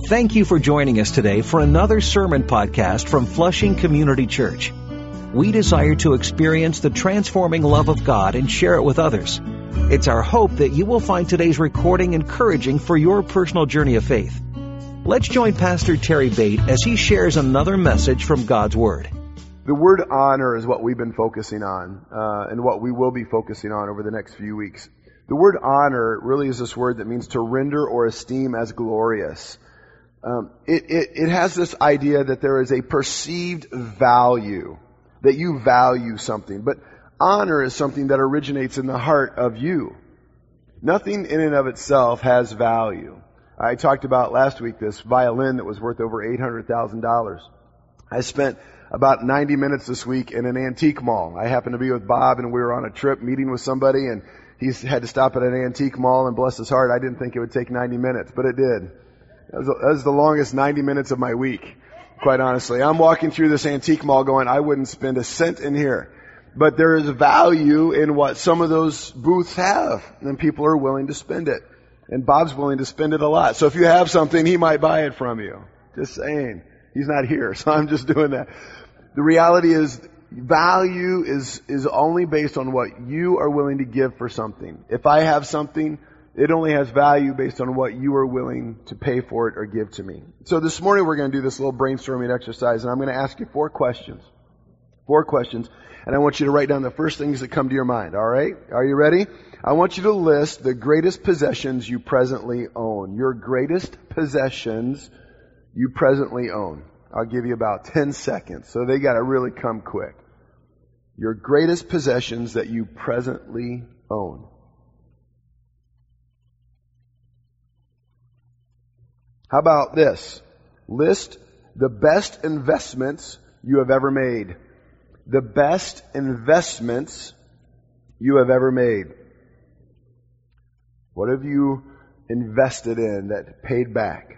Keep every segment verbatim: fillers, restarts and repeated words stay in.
Thank you for joining us today for another sermon podcast from Flushing Community Church. We desire to experience the transforming love of God and share it with others. It's our hope that you will find today's recording encouraging for your personal journey of faith. Let's join Pastor Terry Bate as he shares another message from God's Word. The word honor is what we've been focusing on, uh, and what we will be focusing on over the next few weeks. The word honor really is this word that means to render or esteem as glorious. Um, it, it, it has this idea that there is a perceived value, that you value something. But honor is something that originates in the heart of you. Nothing in and of itself has value. I talked about last week this violin that was worth over eight hundred thousand dollars. I spent about ninety minutes this week in an antique mall. I happened to be with Bob, and we were on a trip meeting with somebody, and he had to stop at an antique mall, and bless his heart, I didn't think it would take ninety minutes, but it did. That was, that was the longest ninety minutes of my week, quite honestly. I'm walking through this antique mall going, I wouldn't spend a cent in here. But there is value in what some of those booths have, and people are willing to spend it. And Bob's willing to spend it a lot. So if you have something, he might buy it from you. Just saying. He's not here, so I'm just doing that. The reality is, value is, is only based on what you are willing to give for something. If I have something, it only has value based on what you are willing to pay for it or give to me. So this morning we're going to do this little brainstorming exercise, and I'm going to ask you four questions. Four questions. And I want you to write down the first things that come to your mind, all right? Are you ready? I want you to list the greatest possessions you presently own. Your greatest possessions you presently own. I'll give you about ten seconds, so they got to really come quick. Your greatest possessions that you presently own. How about this? List the best investments you have ever made. The best investments you have ever made. What have you invested in that paid back?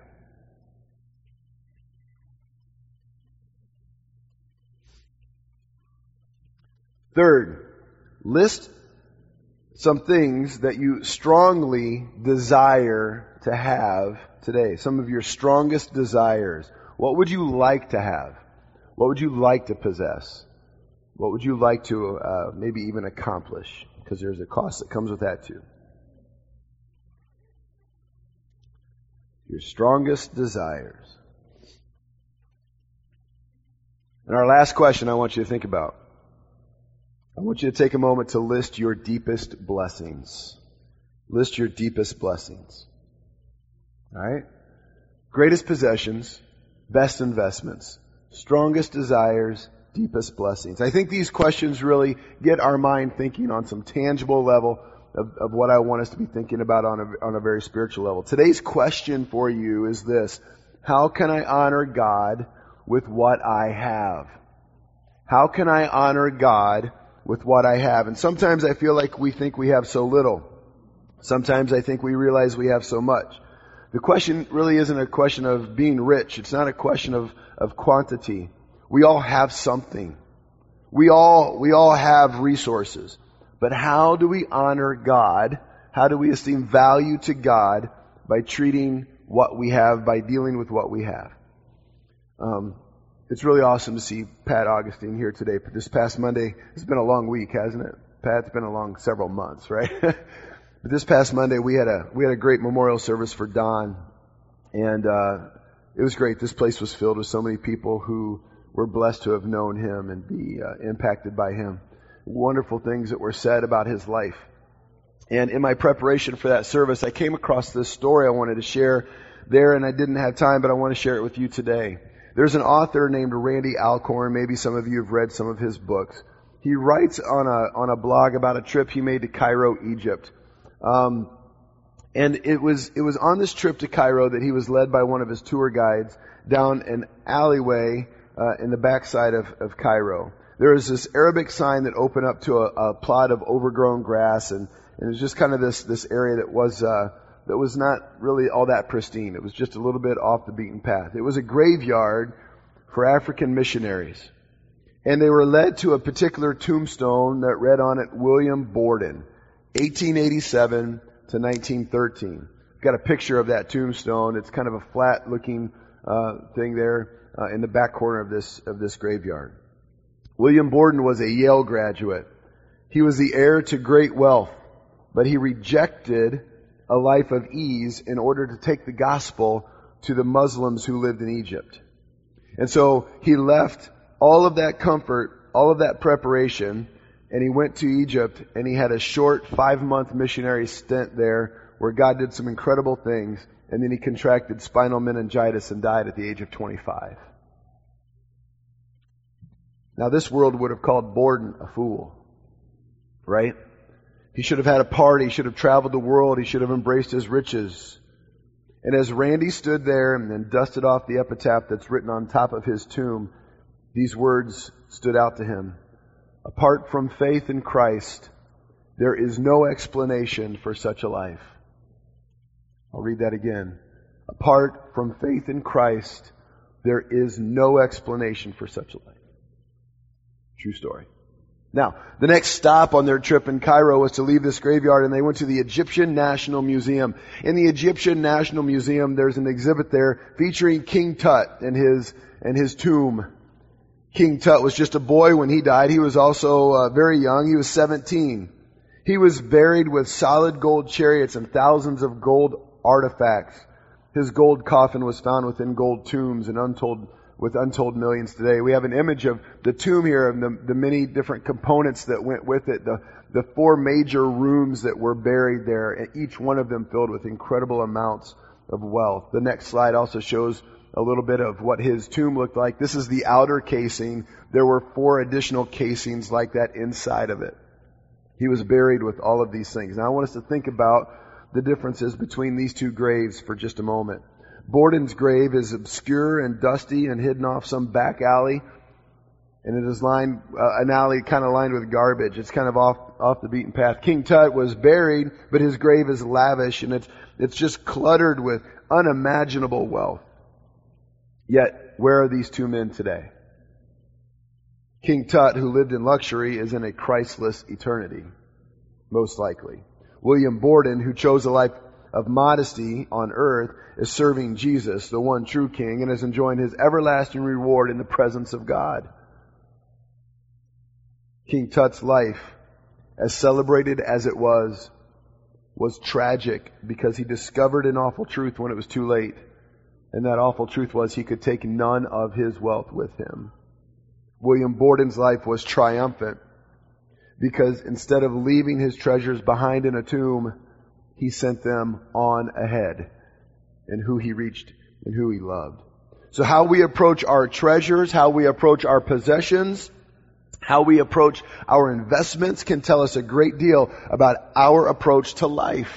Third, list some things that you strongly desire to have today. Some of your strongest desires. What would you like to have? What would you like to possess? What would you like to uh, maybe even accomplish? Because there's a cost that comes with that too. Your strongest desires. And our last question I want you to think about. I want you to take a moment to list your deepest blessings. List your deepest blessings. All right? Greatest possessions, best investments, strongest desires, deepest blessings. I think these questions really get our mind thinking on some tangible level of, of what I want us to be thinking about on a, on a very spiritual level. Today's question for you is this: how can I honor God with what I have? How can I honor God with what I have? And sometimes I feel like we think we have so little. Sometimes I think we realize we have so much. The question really isn't a question of being rich. It's not a question of, of quantity. We all have something. We all, we all have resources. But how do we honor God? How do we esteem value to God by treating what we have, by dealing with what we have? Um, it's really awesome to see Pat Augustine here today. This past Monday, it's been a long week, hasn't it? Pat, it's been a long several months, right? But this past Monday, we had a we had a great memorial service for Don, and uh, it was great. This place was filled with so many people who were blessed to have known him and be uh, impacted by him. Wonderful things that were said about his life. And in my preparation for that service, I came across this story I wanted to share there, and I didn't have time, but I want to share it with you today. There's an author named Randy Alcorn. Maybe some of you have read some of his books. He writes on a on a blog about a trip he made to Cairo, Egypt. Um, and it was it was on this trip to Cairo that he was led by one of his tour guides down an alleyway uh, in the backside of, of Cairo. There was this Arabic sign that opened up to a, a plot of overgrown grass, and, and it was just kind of this this area that was uh, that was not really all that pristine. It was just a little bit off the beaten path. It was a graveyard for African missionaries, and they were led to a particular tombstone that read on it William Borden, eighteen eighty-seven to nineteen thirteen. got a picture of that tombstone. It's kind of a flat-looking uh, thing there uh, in the back corner of this of this graveyard. William Borden was a Yale graduate. He was the heir to great wealth, but he rejected a life of ease in order to take the gospel to the Muslims who lived in Egypt. And so he left all of that comfort, all of that preparation, and he went to Egypt, and he had a short five-month missionary stint there where God did some incredible things, and then he contracted spinal meningitis and died at the age of twenty-five. Now this world would have called Borden a fool, right? He should have had a party, he should have traveled the world, he should have embraced his riches. And as Randy stood there and then dusted off the epitaph that's written on top of his tomb, these words stood out to him. Apart from faith in Christ, there is no explanation for such a life. I'll read that again. Apart from faith in Christ, there is no explanation for such a life. True story. Now, the next stop on their trip in Cairo was to leave this graveyard, and they went to the Egyptian National Museum. In the Egyptian National Museum, there's an exhibit there featuring King Tut and his and his tomb. King Tut was just a boy when he died. He was also uh, very young. He was seventeen. He was buried with solid gold chariots and thousands of gold artifacts. His gold coffin was found within gold tombs and untold with untold millions today. We have an image of the tomb here and the, the many different components that went with it, the, the four major rooms that were buried there, and each one of them filled with incredible amounts of wealth. The next slide also shows a little bit of what his tomb looked like. This is the outer casing. There were four additional casings like that inside of it. He was buried with all of these things. Now I want us to think about the differences between these two graves for just a moment. Borden's grave is obscure and dusty and hidden off some back alley, and it is lined, uh, an alley kind of lined with garbage. It's kind of off, off the beaten path. King Tut was buried, but his grave is lavish, and it's, it's just cluttered with unimaginable wealth. Yet, where are these two men today? King Tut, who lived in luxury, is in a Christless eternity, most likely. William Borden, who chose a life of modesty on earth, is serving Jesus, the one true King, and is enjoying his everlasting reward in the presence of God. King Tut's life, as celebrated as it was, was tragic because he discovered an awful truth when it was too late. And that awful truth was he could take none of his wealth with him. William Borden's life was triumphant because instead of leaving his treasures behind in a tomb, he sent them on ahead in who he reached and who he loved. So how we approach our treasures, how we approach our possessions, how we approach our investments can tell us a great deal about our approach to life.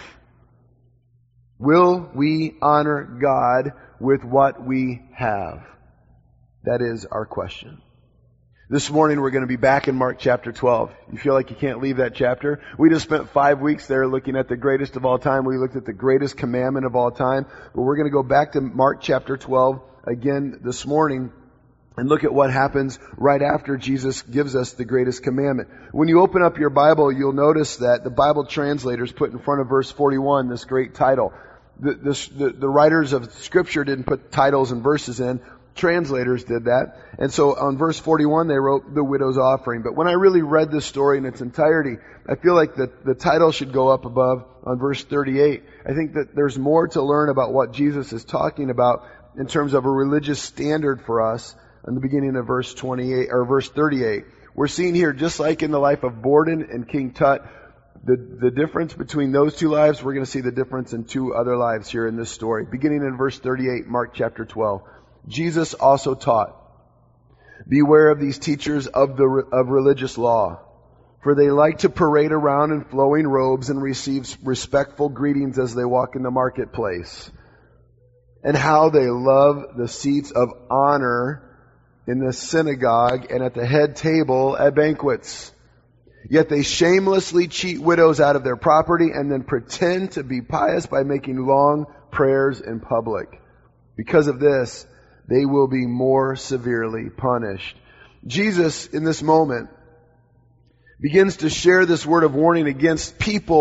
Will we honor God with what we have? That is our question. This morning we're going to be back in Mark chapter twelve. You feel like you can't leave that chapter? We just spent five weeks there looking at the greatest of all time. We looked at the greatest commandment of all time. But we're going to go back to Mark chapter twelve again this morning and look at what happens right after Jesus gives us the greatest commandment. When you open up your Bible, you'll notice that the Bible translators put in front of verse forty-one this great title. The, this, the, the writers of Scripture didn't put titles and verses in. Translators did that. And so on verse forty-one, they wrote the widow's offering. But when I really read this story in its entirety, I feel like the, the title should go up above on verse thirty-eight. I think that there's more to learn about what Jesus is talking about in terms of a religious standard for us in the beginning of verse twenty-eight, or verse thirty-eight. We're seeing here, just like in the life of Borden and King Tut, the, the difference between those two lives, we're going to see the difference in two other lives here in this story. Beginning in verse thirty-eight, Mark chapter twelve. Jesus also taught, beware of these teachers of the of religious law, for they like to parade around in flowing robes and receive respectful greetings as they walk in the marketplace, and how they love the seats of honor in the synagogue and at the head table at banquets. Yet they shamelessly cheat widows out of their property and then pretend to be pious by making long prayers in public. Because of this, they will be more severely punished. Jesus, in this moment, begins to share this word of warning against people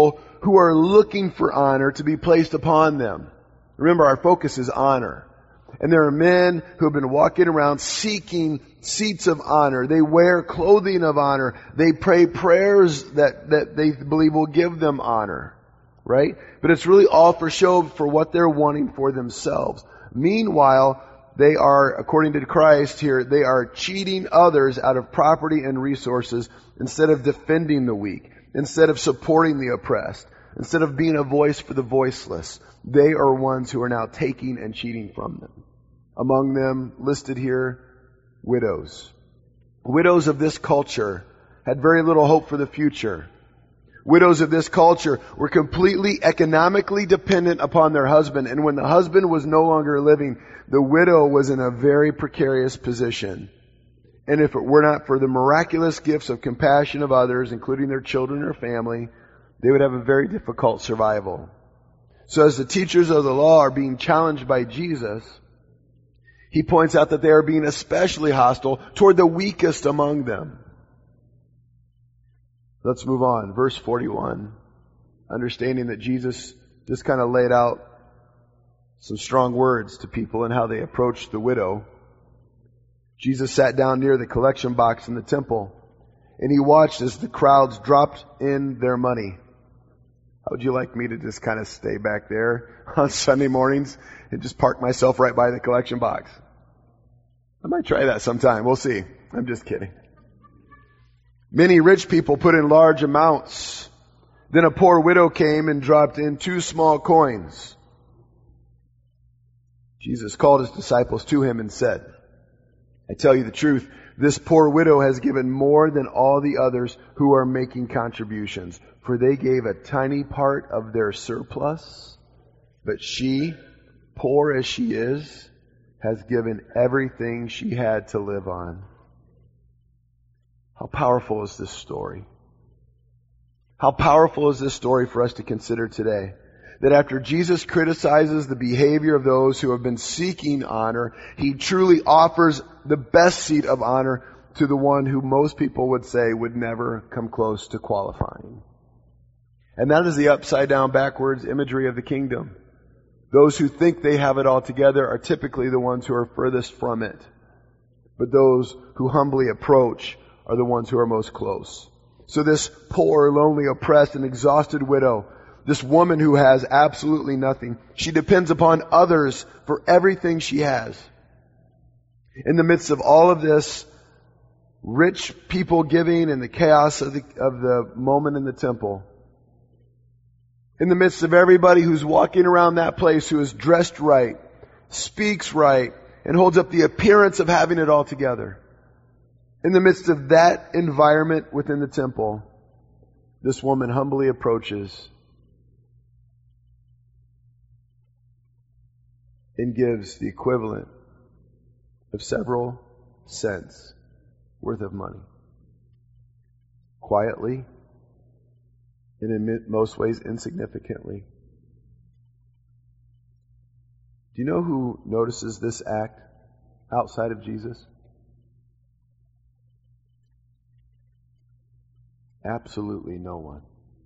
who are looking for honor to be placed upon them. Remember, our focus is honor. And there are men who have been walking around seeking seats of honor. They wear clothing of honor. They pray prayers that, that they believe will give them honor. Right? But it's really all for show, for what they're wanting for themselves. Meanwhile, they are, according to Christ here, they are cheating others out of property and resources instead of defending the weak, instead of supporting the oppressed, instead of being a voice for the voiceless. They are ones who are now taking and cheating from them. Among them, listed here, widows. Widows of this culture had very little hope for the future. Widows of this culture were completely economically dependent upon their husband, and when the husband was no longer living, the widow was in a very precarious position. And if it were not for the miraculous gifts of compassion of others, including their children or family, they would have a very difficult survival. So as the teachers of the law are being challenged by Jesus, he points out that they are being especially hostile toward the weakest among them. Let's move on. Verse forty-one. Understanding that Jesus just kind of laid out some strong words to people and how they approached the widow. Jesus sat down near the collection box in the temple, and he watched as the crowds dropped in their money. How would you like me to just kind of stay back there on Sunday mornings and just park myself right by the collection box? I might try that sometime. We'll see. I'm just kidding. Many rich people put in large amounts. Then a poor widow came and dropped in two small coins. Jesus called his disciples to him and said, I tell you the truth, this poor widow has given more than all the others who are making contributions, for they gave a tiny part of their surplus, but she, poor as she is, has given everything she had to live on. How powerful is this story? How powerful is this story for us to consider today? That after Jesus criticizes the behavior of those who have been seeking honor, he truly offers the best seat of honor to the one who most people would say would never come close to qualifying. And that is the upside down, backwards imagery of the kingdom. Those who think they have it all together are typically the ones who are furthest from it. But those who humbly approach are the ones who are most close. So this poor, lonely, oppressed, and exhausted widow, this woman who has absolutely nothing, she depends upon others for everything she has. In the midst of all of this, rich people giving and the chaos of the, of the moment in the temple, in the midst of everybody who's walking around that place who is dressed right, speaks right, and holds up the appearance of having it all together, in the midst of that environment within the temple, this woman humbly approaches and gives the equivalent of several cents worth of money. Quietly, and in most ways insignificantly. Do you know who notices this act outside of Jesus? Absolutely no one.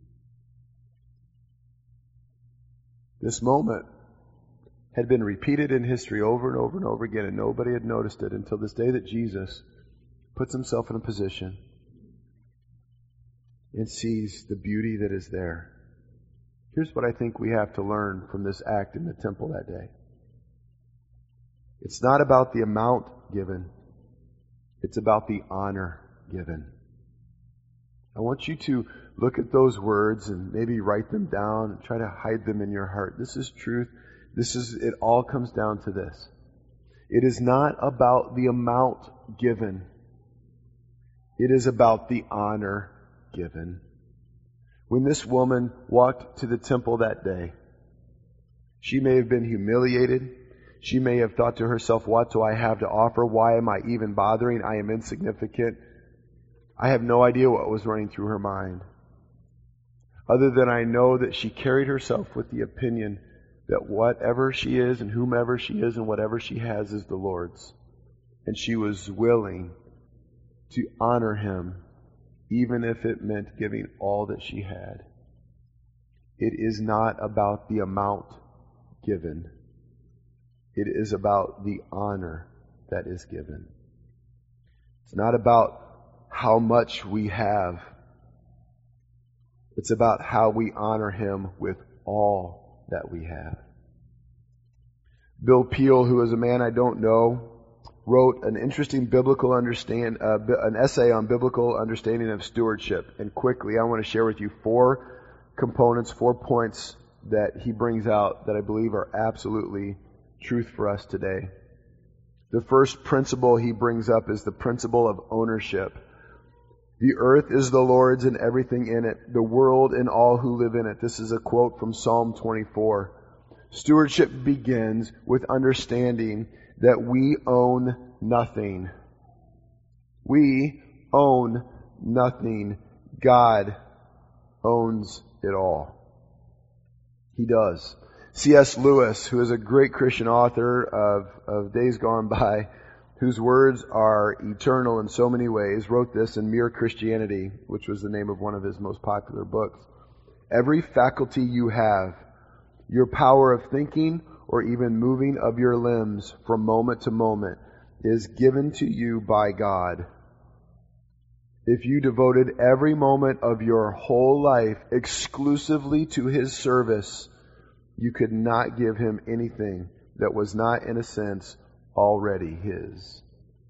This moment had been repeated in history over and over and over again, and nobody had noticed it until this day that Jesus puts himself in a position and sees the beauty that is there. Here's what I think we have to learn from this act in the temple that day. It's not about the amount given. It's about the honor given. I want you to look at those words and maybe write them down and try to hide them in your heart. This is truth. This is, it all comes down to this. It is not about the amount given. It is about the honor given. When this woman walked to the temple that day, she may have been humiliated. She may have thought to herself, what do I have to offer? Why am I even bothering? I am insignificant. I have no idea what was running through her mind. Other than I know that she carried herself with the opinion that whatever she is and whomever she is and whatever she has is the Lord's. And she was willing to honor Him, even if it meant giving all that she had. it is not about the amount given. It is about the honor that is given. It's not about how much we have. It's about how we honor Him with all that we have. Bill Peel, who is a man I don't know, wrote an interesting biblical understand, uh, an essay on biblical understanding of stewardship. And quickly, I want to share with you four components, four points that he brings out that I believe are absolutely truth for us today. The first principle he brings up is the principle of ownership. The earth is the Lord's and everything in it, the world and all who live in it. This is a quote from Psalm twenty-four. Stewardship begins with understanding that we own nothing. We own nothing. God owns it all. He does. C S Lewis, who is a great Christian author of, of days gone by, whose words are eternal in so many ways, wrote this in Mere Christianity, which was the name of one of his most popular books. Every faculty you have, your power of thinking or even moving of your limbs from moment to moment, is given to you by God. If you devoted every moment of your whole life exclusively to His service, you could not give Him anything that was not, in a sense, already His.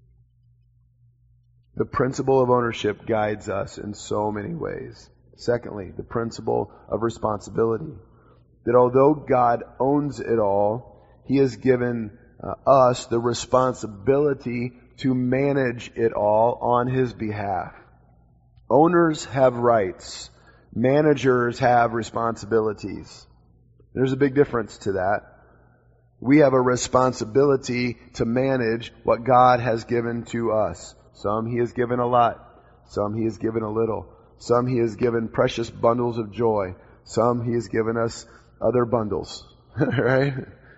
The principle of ownership guides us in so many ways. Secondly, the principle of responsibility. That although God owns it all, He has given uh, us the responsibility to manage it all on His behalf. Owners have rights. Managers have responsibilities. There's a big difference to that. We have a responsibility to manage what God has given to us. Some He has given a lot. Some He has given a little. Some He has given precious bundles of joy. Some He has given us other bundles. Right?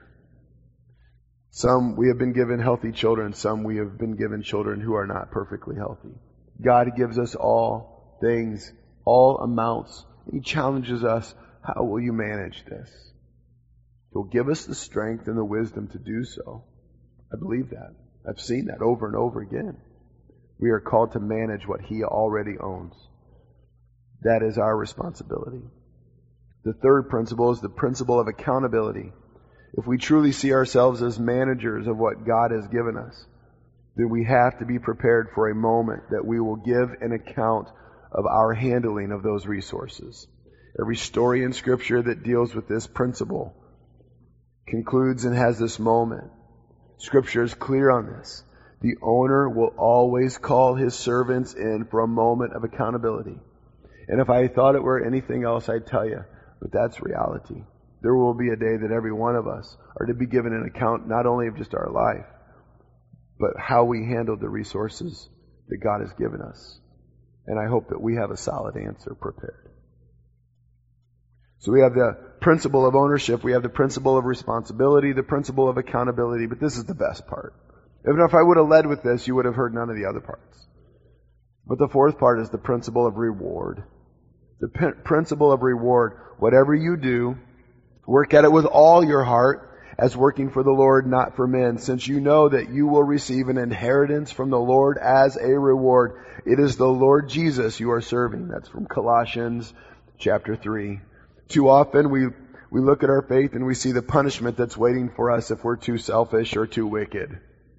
Some we have been given healthy children. Some we have been given children who are not perfectly healthy. God gives us all things, all amounts. He challenges us. How will you manage this? He'll give us the strength and the wisdom to do so. I believe that. I've seen that over and over again. We are called to manage what He already owns. That is our responsibility. The third principle is the principle of accountability. If we truly see ourselves as managers of what God has given us, then we have to be prepared for a moment that we will give an account of our handling of those resources. Every story in Scripture that deals with this principle concludes and has this moment. Scripture is clear on this. The owner will always call his servants in for a moment of accountability. And if I thought it were anything else, I'd tell you, but that's reality. There will be a day that every one of us are to be given an account not only of just our life, but how we handled the resources that God has given us. And I hope that we have a solid answer prepared. So we have the principle of ownership, we have the principle of responsibility, the principle of accountability, but this is the best part. Even if I would have led with this, you would have heard none of the other parts. But the fourth part is the principle of reward. The p- principle of reward. Whatever you do, work at it with all your heart, as working for the Lord, not for men, since you know that you will receive an inheritance from the Lord as a reward. It is the Lord Jesus you are serving. That's from Colossians chapter three. Too often we, we look at our faith and we see the punishment that's waiting for us if we're too selfish or too wicked.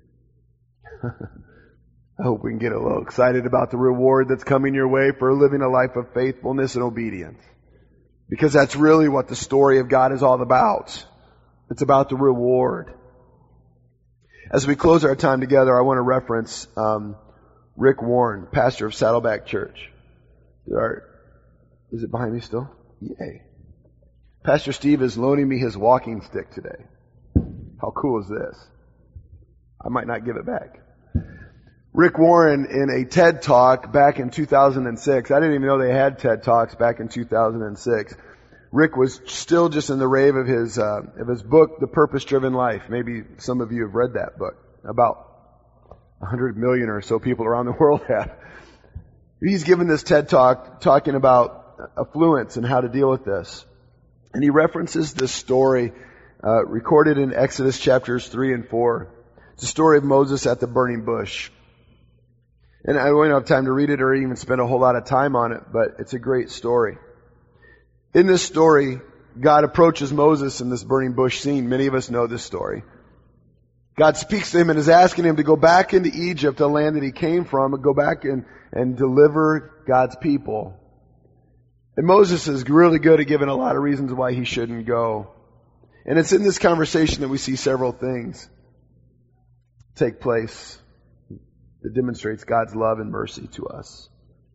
I hope we can get a little excited about the reward that's coming your way for living a life of faithfulness and obedience. Because that's really what the story of God is all about. It's about the reward. As we close our time together, I want to reference um, Rick Warren, pastor of Saddleback Church. Are, is it behind me still? Yay. Pastor Steve is loaning me his walking stick today. How cool is this? I might not give it back. Rick Warren, in a TED Talk back in two thousand six, I didn't even know they had TED Talks back in two thousand six. Rick was still just in the rave of his uh, of his book, The Purpose-Driven Life. Maybe some of you have read that book. About one hundred million or so people around the world have. He's given this TED Talk talking about affluence and how to deal with this. And he references this story uh, recorded in Exodus chapters three and four. It's a story of Moses at the burning bush. And I won't have time to read it or even spend a whole lot of time on it, but it's a great story. In this story, God approaches Moses in this burning bush scene. Many of us know this story. God speaks to him and is asking him to go back into Egypt, the land that he came from, and go back and, and deliver God's people. And Moses is really good at giving a lot of reasons why he shouldn't go. And it's in this conversation that we see several things take place that demonstrates God's love and mercy to us.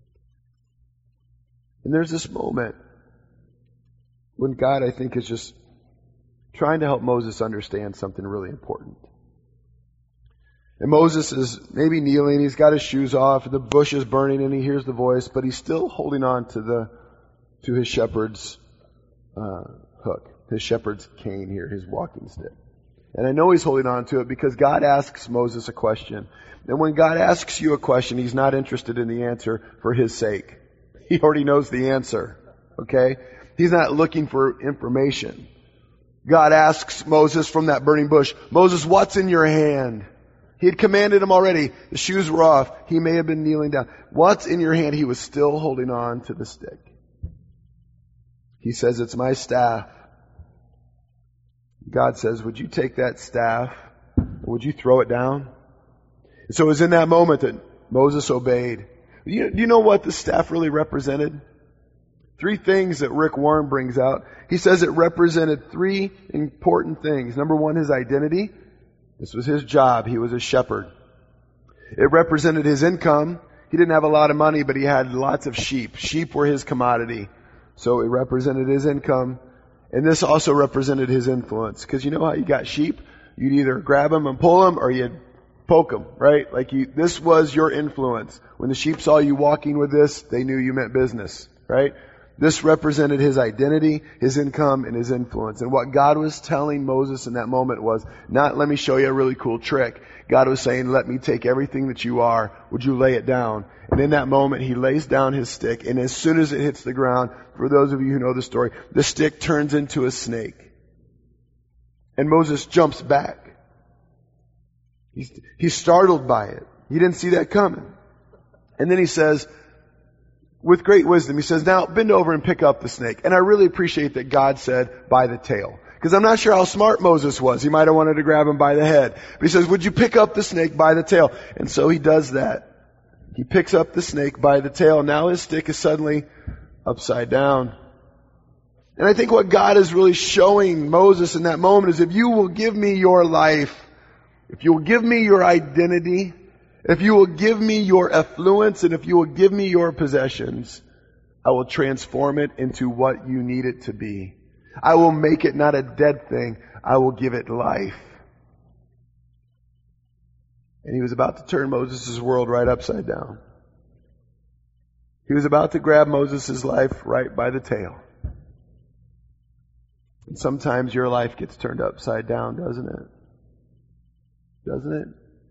And there's this moment when God, I think, is just trying to help Moses understand something really important. And Moses is maybe kneeling, he's got his shoes off, the bush is burning, and he hears the voice, but he's still holding on to the to his shepherd's uh, hook, his shepherd's cane here, his walking stick. And I know he's holding on to it because God asks Moses a question. And when God asks you a question, he's not interested in the answer for his sake. He already knows the answer. Okay? He's not looking for information. God asks Moses from that burning bush, Moses, what's in your hand? He had commanded him already. The shoes were off. He may have been kneeling down. What's in your hand? He was still holding on to the stick. He says, it's my staff. God says, would you take that staff and would you throw it down? And so it was in that moment that Moses obeyed. Do you, do you know what the staff really represented? Three things that Rick Warren brings out. He says it represented three important things. Number one, his identity. This was his job. He was a shepherd. It represented his income. He didn't have a lot of money, but he had lots of sheep. Sheep were his commodity. So it represented his income. And this also represented his influence. Because you know how you got sheep? You'd either grab them and pull them or you'd poke them, right? Like you, this was your influence. When the sheep saw you walking with this, they knew you meant business, right? This represented his identity, his income, and his influence. And what God was telling Moses in that moment was, not let me show you a really cool trick. God was saying, let me take everything that you are. Would you lay it down? And in that moment, he lays down his stick. And as soon as it hits the ground, for those of you who know the story, the stick turns into a snake. And Moses jumps back. He's, he's startled by it. He didn't see that coming. And then he says, with great wisdom, he says, now bend over and pick up the snake. And I really appreciate that God said, by the tail. Because I'm not sure how smart Moses was. He might have wanted to grab him by the head. But he says, would you pick up the snake by the tail? And so he does that. He picks up the snake by the tail. Now his stick is suddenly upside down. And I think what God is really showing Moses in that moment is, if you will give me your life, if you will give me your identity, if you will give me your affluence, and if you will give me your possessions, I will transform it into what you need it to be. I will make it not a dead thing. I will give it life. And he was about to turn Moses' world right upside down. He was about to grab Moses' life right by the tail. And sometimes your life gets turned upside down, doesn't it? Doesn't it?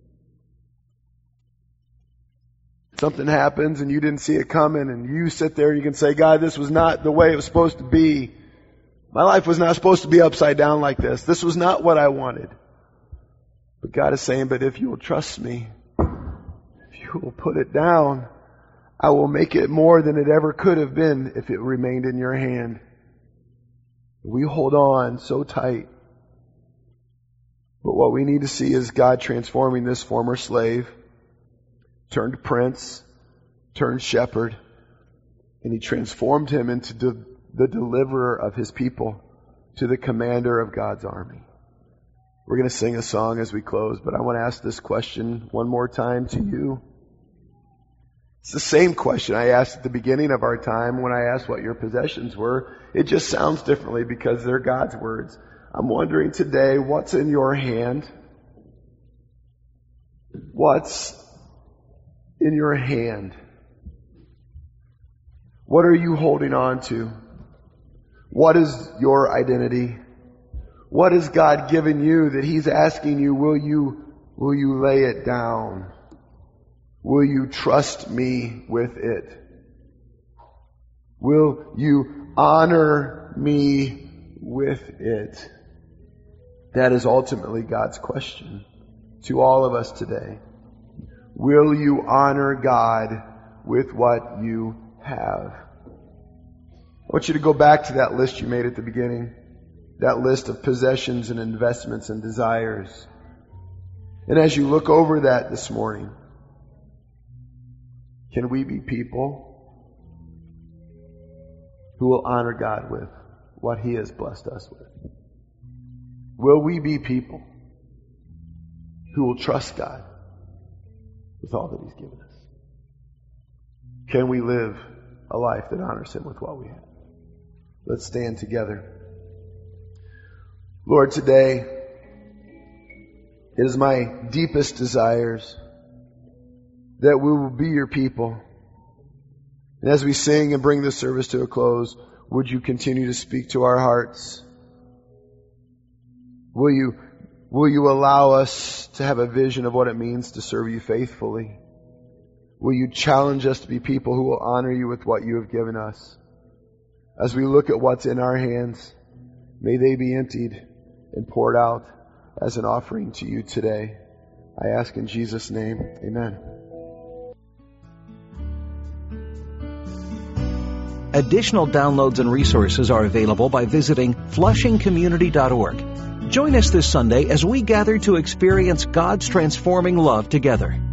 Something happens and you didn't see it coming, and you sit there and you can say, God, this was not the way it was supposed to be. My life was not supposed to be upside down like this. This was not what I wanted. But God is saying, but if you will trust me, if you will put it down, I will make it more than it ever could have been if it remained in your hand. We hold on so tight. But what we need to see is God transforming this former slave, turned prince, turned shepherd, and he transformed him into the, the deliverer of his people, to the commander of God's army. We're going to sing a song as we close, but I want to ask this question one more time to you. It's the same question I asked at the beginning of our time when I asked what your possessions were. It just sounds differently because they're God's words. I'm wondering today, what's in your hand? What's in your hand? What are you holding on to? What is your identity? What has God given you that He's asking you, will you, will you lay it down? Will you trust me with it? Will you honor me with it? That is ultimately God's question to all of us today. Will you honor God with what you have? I want you to go back to that list you made at the beginning. That list of possessions and investments and desires. And as you look over that this morning, can we be people who will honor God with what He has blessed us with? Will we be people who will trust God with all that He's given us? Can we live a life that honors Him with what we have? Let's stand together. Lord, today, it is my deepest desires that we will be your people. And as we sing and bring this service to a close, would you continue to speak to our hearts? Will you, will you allow us to have a vision of what it means to serve you faithfully? Will you challenge us to be people who will honor you with what you have given us? As we look at what's in our hands, may they be emptied and poured out as an offering to you today. I ask in Jesus' name, amen. Additional downloads and resources are available by visiting flushing community dot org. Join us this Sunday as we gather to experience God's transforming love together.